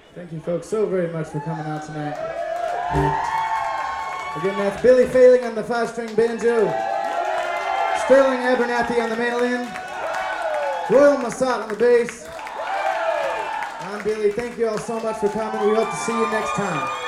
Thank you folks so very much for coming out tonight. Again, that's Billy Failing on the 5-string banjo, Sterling Abernathy on the mandolin, Royal Massat on the bass. I'm Billy. Thank you all so much for coming. We hope to see you next time.